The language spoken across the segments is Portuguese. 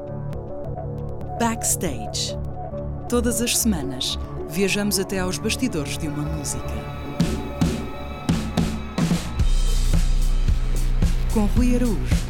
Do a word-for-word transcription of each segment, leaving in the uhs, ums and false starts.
Backstage. Todas as semanas, viajamos até aos bastidores de uma música. Com Rui Araújo.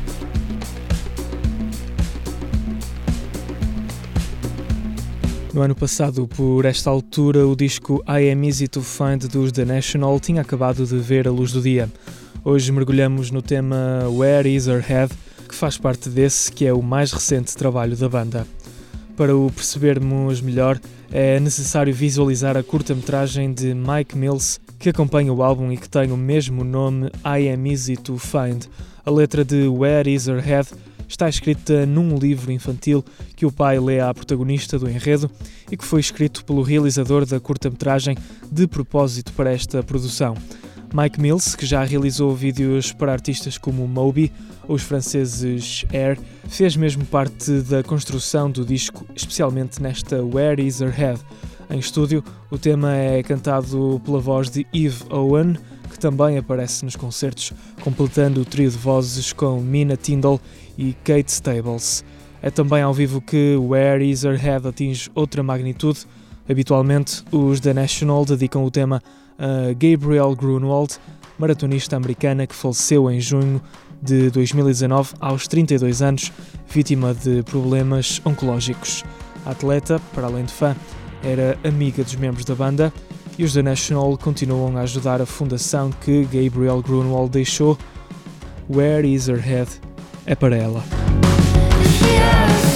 No ano passado, por esta altura, o disco I Am Easy to Find dos The National tinha acabado de ver a luz do dia. Hoje mergulhamos no tema Where Is Her Head, que faz parte desse que é o mais recente trabalho da banda. Para o percebermos melhor, é necessário visualizar a curta-metragem de Mike Mills, que acompanha o álbum e que tem o mesmo nome I Am Easy to Find. A letra de Where Is Her Head está escrita num livro infantil que o pai lê à protagonista do enredo e que foi escrito pelo realizador da curta-metragem de propósito para esta produção. Mike Mills, que já realizou vídeos para artistas como Moby ou os franceses Air, fez mesmo parte da construção do disco, especialmente nesta Where Is Her Head. Em estúdio, o tema é cantado pela voz de Eve Owen, que também aparece nos concertos, completando o trio de vozes com Mina Tindall e Kate Stables. É também ao vivo que Where Is Her Head atinge outra magnitude. Habitualmente, os The National dedicam o tema a Gabrielle Grunwald, maratonista americana que faleceu em junho de dois mil e dezanove aos trinta e dois anos, vítima de problemas oncológicos. A atleta, para além de fã, era amiga dos membros da banda e os The National continuam a ajudar a fundação que Gabrielle Grunwald deixou. Where Is Her Head é para ela. Yes.